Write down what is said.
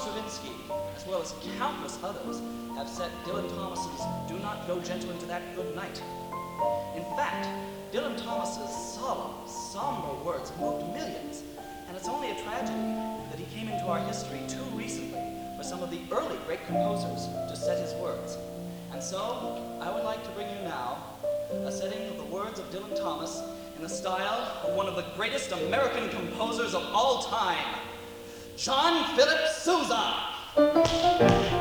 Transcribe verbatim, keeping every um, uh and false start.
Stravinsky, as well as countless others, have said Dylan Thomas's "Do Not Go Gentle Into That Good Night." In fact, Dylan Thomas's solemn, somber words moved millions, and it's only a tragedy that he came into our history too recently for some of the early great composers to set his words. And so, I would like to bring you now a setting of the words of Dylan Thomas in the style of one of the greatest American composers of all time, John Philip Sousa.